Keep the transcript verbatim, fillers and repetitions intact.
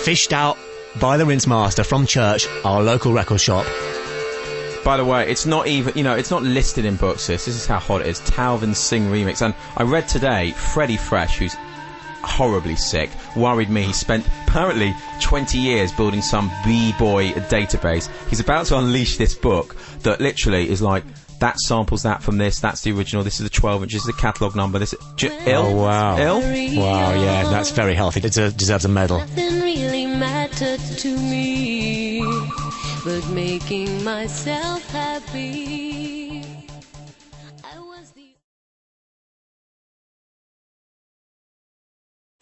fished out by the Rinse Master from Church, our local record shop. By the way, it's not even, you know, it's not listed in books, this. This is how hot it is. Talvin Singh remix. And I read today, Freddie Fresh, who's horribly sick, worried me. He spent apparently twenty years building some B-boy database. He's about to unleash this book that literally is like, that samples that from this, that's the original, this is the twelve inch, this is the catalogue number, this is... J- ill? Oh, wow. Ill? Wow, yeah, that's very healthy. It deserves, deserves a medal. Nothing really mattered to me but making myself happy.